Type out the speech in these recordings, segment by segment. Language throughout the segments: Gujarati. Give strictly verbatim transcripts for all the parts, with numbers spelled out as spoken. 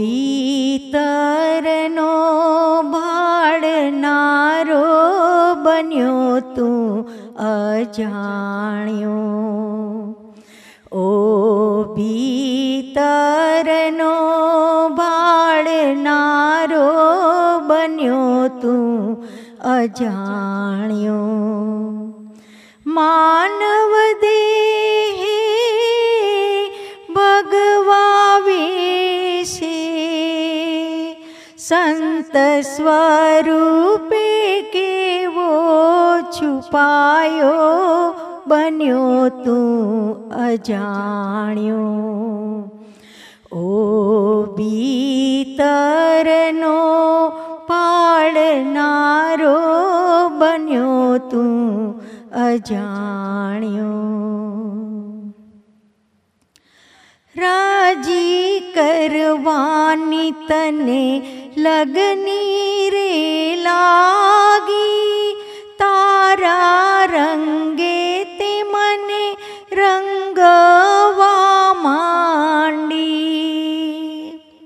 ભીતરનો ભાળનારો બન્યો તું અજાણ્યો. ઓ ભીતરનો ભાળનારો બન્યો તું અજાણ્યો. માનવ દેહે ભગવા વેશે સંત સ્વરૂપે કેવો છુપાયો બન્યો તું અજાણ્યો. ઓ ભીતરનો પાળનારો બન્યો તું અજાણ્યો. રાજી કરવાની તને લગની રે લાગી, તારા રંગે તે મને રંગવા માંડી.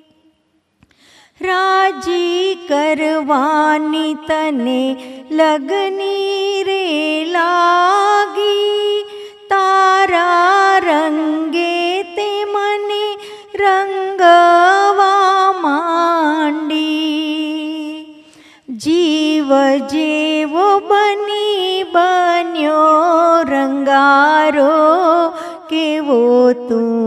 રાજી કરવાની તને લગની રે લાગી, તારા રંગે તે મને રંગવા માંડી. જીવ જેવો બની બન્યો રંગારો, કેવો તું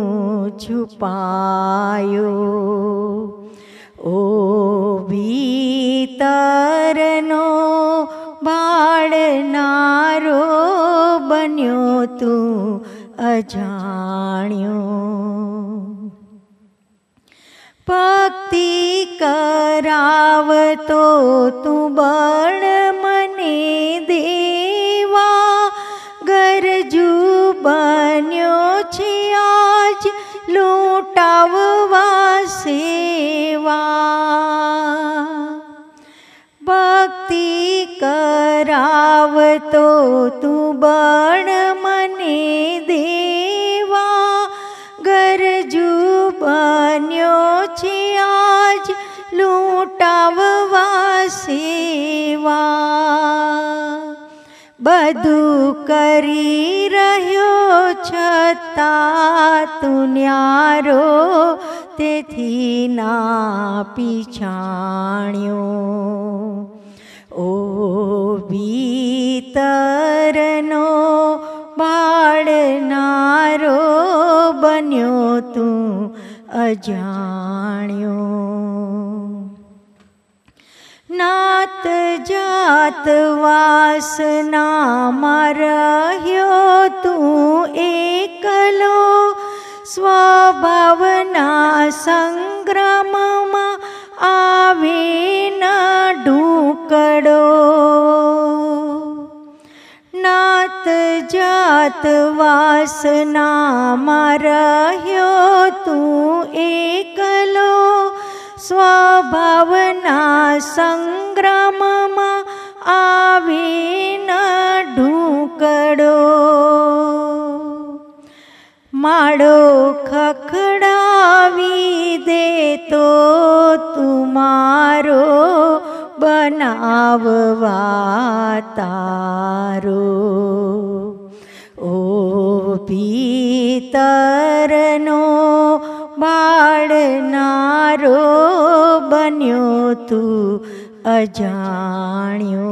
છુપાયો. ઓ ભીતરનો ભાળનારો બન્યો તું અજાણ્યો. ભક્તિ કરાવતો તું બળ મને દેવા, ગરજુ બન્યો છે આજ લૂંટાવવા સેવા. ભક્તિ કરાવતો તું બળ મને દેવા, ગરજુ બન્યો છે આજ લૂંટાવવા સેવા. બધું કરી રહ્યો છતાં તું ન્યારો, તેથી ના પીછાણ્યો. ઓ ભીતરનો ભાળનારો બન્યો તું અજાણ્યો. નાત જાત વાસનામાં રહ્યો તું એકલો, સ્વભાવના સંગ્રામમાં આવે ન ઢૂકડો. નાત જાત વાસનામાં રહ્યો તું એકલો, સ્વભાવના સંગ્રામમાં આવે ન ઢૂકડો. માળો ખખડાવી દે તો તું મારો બનાવવા તારો. ઓ ભીતરનો ભાળનારો બન્યો તું અજાણ્યો.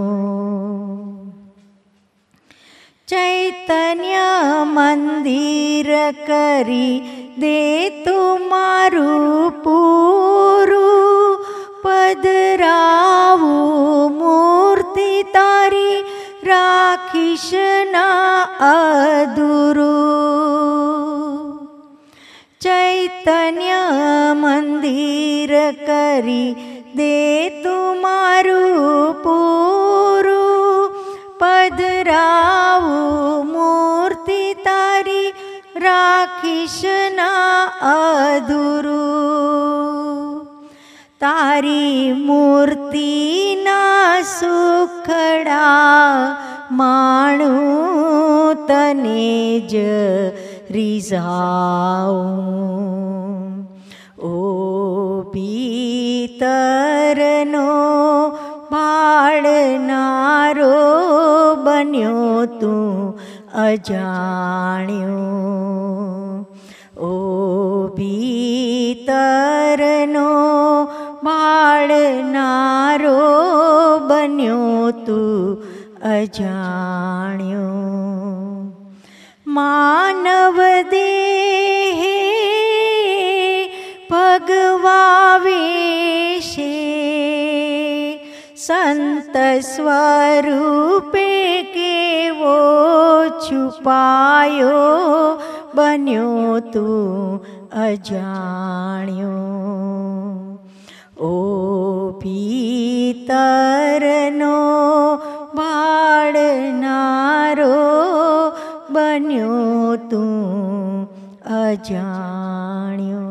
ચૈતન્ય મંદિર કરી દે તું મારું પૂરું, પધરાવું મૂર્તિ તારી રાખીશ ના અધૂરું. ચૈતન્ય મંદિર કરી દે તું મારું પૂરું, પધરાવું મૂર્તિ તારી રાખીશ ના અધૂરું. તારી મૂર્તિના સુખડા માણું તને જ રીઝાઉં. ઓ ભી ભીતરનો ભાળનારો બન્યો તું અજાણ્યો. ઓ ભીતરનો ભાળનારો બન્યો તું અજાણ્યો. માનવ દેહે ભગવા વેશે સંત સ્વરૂપે કેવો છુપાયો બન્યો તું અજાણ્યો. ઓ ભીતરનો ભાળનારો બન્યો તું અજાણ્યો.